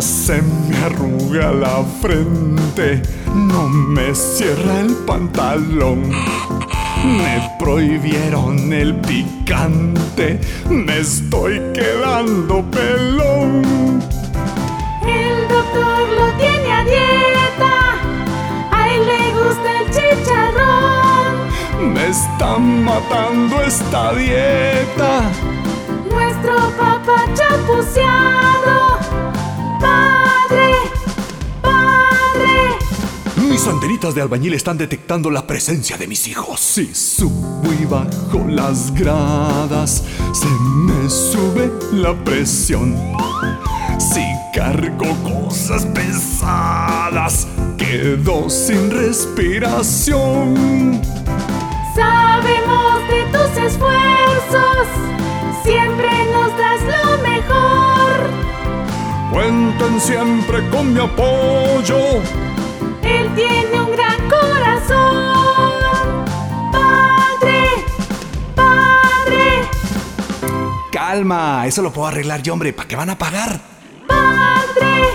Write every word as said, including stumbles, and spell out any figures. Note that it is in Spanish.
Ya se me arruga la frente, no me cierra el pantalón. Me prohibieron el picante, me estoy quedando pelón. El doctor lo tiene a dieta, a él le gusta el chicharrón. Me está matando esta dieta. Nuestro papá chapuceado, padre, padre. Mis antenitas de albañil están detectando la presencia de mis hijos. Si subo y bajo las gradas, se me sube la presión. Si cargo cosas pesadas, quedo sin respiración. Sabemos de tus esfuerzos, siempre nos das lo mejor. Cuenten siempre con mi apoyo. Él tiene un gran corazón. Padre, padre. Calma, eso lo puedo arreglar yo, hombre. ¿Para qué van a pagar? Padre.